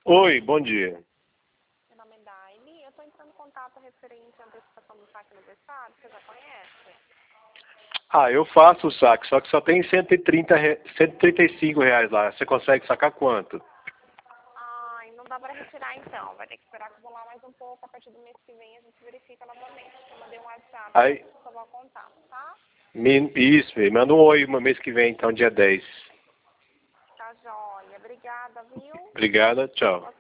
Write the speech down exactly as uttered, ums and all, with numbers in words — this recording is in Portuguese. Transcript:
Oi, bom dia. Meu nome é Daile. Eu estou entrando em contato referente à antecipação do saque aniversário. Você já conhece? Ah, eu faço o saque, só que só tem cento e trinta, re- cento e trinta e cinco reais lá. Você consegue sacar quanto? Ai, não dá para retirar então. Vai ter que esperar acumular mais um pouco. A partir do mês que vem a gente verifica novamente. Eu mandei um WhatsApp para Aí, você salvar o contato, tá? me, isso, me manda um oi no mês que vem, então, dia dez. Tá joia. Obrigada, viu? Obrigada, tchau.